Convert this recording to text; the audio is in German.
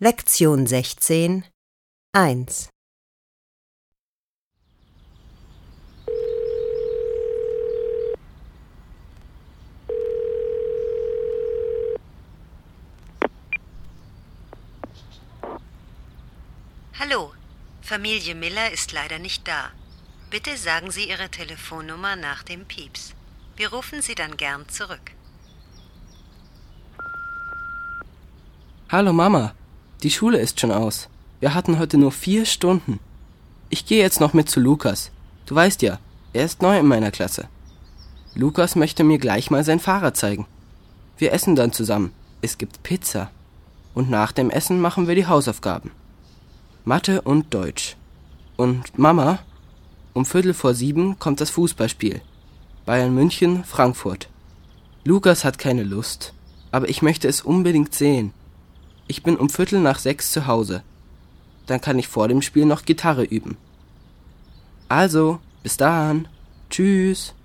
Lektion 16, 1. Hallo, Familie Miller ist leider nicht da. Bitte sagen Sie Ihre Telefonnummer nach dem Pieps. Wir rufen Sie dann gern zurück. Hallo Mama, die Schule ist schon aus. Wir hatten heute nur 4 Stunden. Ich gehe jetzt noch mit zu Lukas. Du weißt ja, er ist neu in meiner Klasse. Lukas möchte mir gleich mal sein Fahrrad zeigen. Wir essen dann zusammen. Es gibt Pizza. Und nach dem Essen machen wir die Hausaufgaben. Mathe und Deutsch. Und Mama, um 6:15 kommt das Fußballspiel. Bayern München, Frankfurt. Lukas hat keine Lust, aber ich möchte es unbedingt sehen. Ich bin um 5:45 zu Hause. Dann kann ich vor dem Spiel noch Gitarre üben. Also, bis dann. Tschüss.